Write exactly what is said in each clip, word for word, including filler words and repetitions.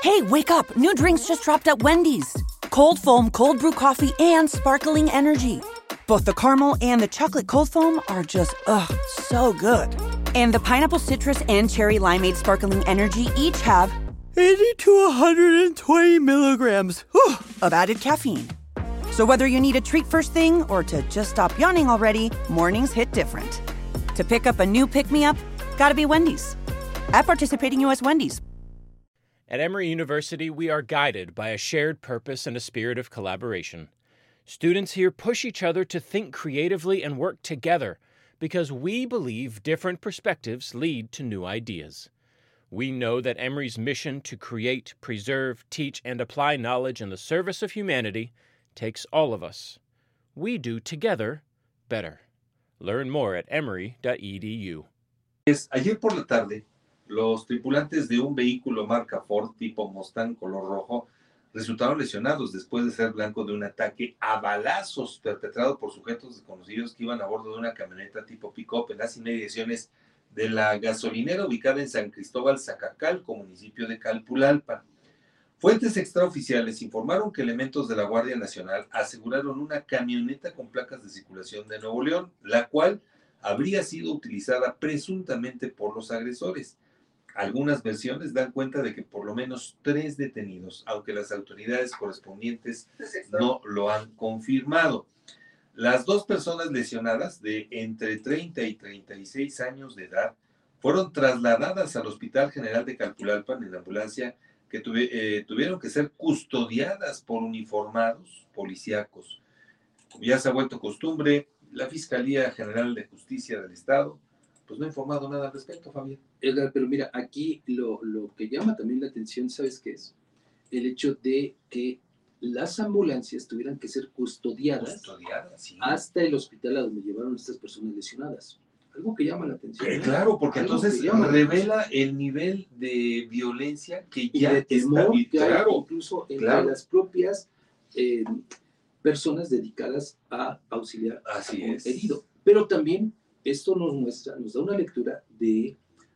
Hey, wake up. New drinks just dropped at Wendy's. Cold foam, cold brew coffee, and sparkling energy. Both the caramel and the chocolate cold foam are just, ugh, so good. And the pineapple citrus and cherry limeade sparkling energy each have eighty to one hundred twenty milligrams whew, of added caffeine. So whether you need a treat first thing or to just stop yawning already, mornings hit different. To pick up a new pick-me-up, gotta be Wendy's. At participating U S Wendy's. At Emory University, we are guided by a shared purpose and a spirit of collaboration. Students here push each other to think creatively and work together because we believe different perspectives lead to new ideas. We know that Emory's mission to create, preserve, teach, and apply knowledge in the service of humanity takes all of us. We do together better. Learn more at emory dot e d u. Ayer por la tarde, los tripulantes de un vehículo marca Ford tipo Mustang color rojo resultaron lesionados después de ser blanco de un ataque a balazos perpetrado por sujetos desconocidos que iban a bordo de una camioneta tipo pick-up en las inmediaciones de la gasolinera ubicada en San Cristóbal, Zacacalco, municipio de Calpulalpan. Fuentes extraoficiales informaron que elementos de la Guardia Nacional aseguraron una camioneta con placas de circulación de Nuevo León, la cual habría sido utilizada presuntamente por los agresores. Algunas versiones dan cuenta de que por lo menos tres detenidos, aunque las autoridades correspondientes no lo han confirmado. Las dos personas lesionadas, de entre treinta y treinta y seis años de edad, fueron trasladadas al Hospital General de Calpulalpan en la ambulancia que tuve, eh, tuvieron que ser custodiadas por uniformados policíacos. Como ya se ha vuelto costumbre, la Fiscalía General de Justicia del Estado pues no ha informado nada al respecto, Fabián. Edgar, pero mira, aquí lo, lo que llama también la atención, ¿sabes qué es? El hecho de que las ambulancias tuvieran que ser custodiadas, custodiadas sí. hasta el hospital a donde llevaron a estas personas lesionadas. Algo que llama la atención. Eh, claro, porque Algo entonces revela el nivel de violencia que y ya de temor está, que claro, hay incluso entre claro. las propias eh, personas dedicadas a auxiliar Así a un es. herido. Pero también esto nos muestra, nos da una lectura de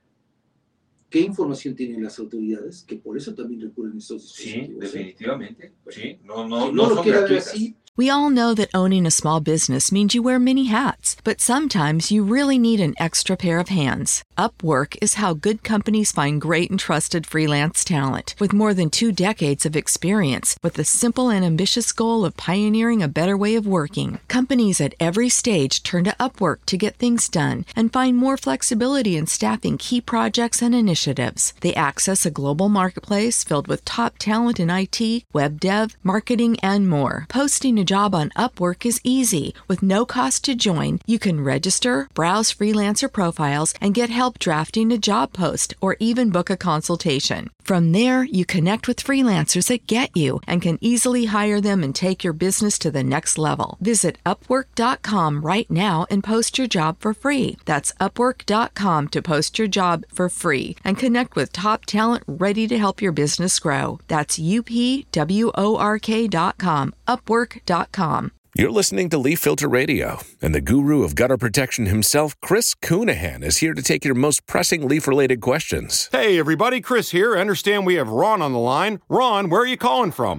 qué información tienen las autoridades, que por eso también recurren a estos dispositivos. Sí, definitivamente. Sí, no, no, Si no, no lo son quiera ver gratuitas. así. We all know that owning a small business means you wear many hats, but sometimes you really need an extra pair of hands. Upwork is how good companies find great and trusted freelance talent. With more than two decades of experience, with the simple and ambitious goal of pioneering a better way of working, companies at every stage turn to Upwork to get things done and find more flexibility in staffing key projects and initiatives. They access a global marketplace filled with top talent in I T, web dev, marketing, and more. Posting a job on Upwork is easy. With no cost to join, you can register, browse freelancer profiles, and get help drafting a job post or even book a consultation. From there, you connect with freelancers that get you and can easily hire them and take your business to the next level. Visit upwork dot com right now and post your job for free. That's upwork dot com to post your job for free and connect with top talent ready to help your business grow. That's U P W O R K dot com, upwork dot com. You're listening to Leaf Filter Radio, and the guru of gutter protection himself, Chris Coonahan, is here to take your most pressing leaf-related questions. Hey, everybody, Chris here. I understand we have Ron on the line. Ron, where are you calling from?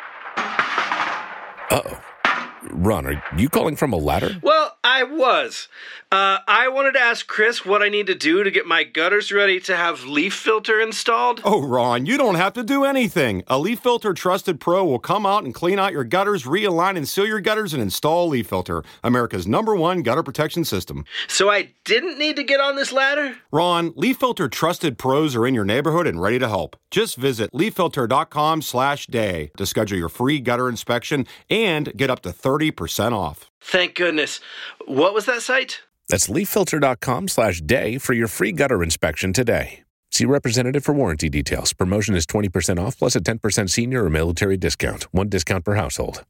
Uh-oh. Ron, are you calling from a ladder? Well, I was. Uh, I wanted to ask Chris what I need to do to get my gutters ready to have Leaf Filter installed. Oh, Ron, you don't have to do anything. A Leaf Filter Trusted Pro will come out and clean out your gutters, realign and seal your gutters, and install Leaf Filter, America's number one gutter protection system. So I didn't need to get on this ladder? Ron, Leaf Filter Trusted Pros are in your neighborhood and ready to help. Just visit leaf filter dot com slash day to schedule your free gutter inspection and get up to thirty percent off. Thank goodness. What was that site? That's leaf filter dot com slash day for your free gutter inspection today. See representative for warranty details. Promotion is twenty percent off plus a ten percent senior or military discount. One discount per household.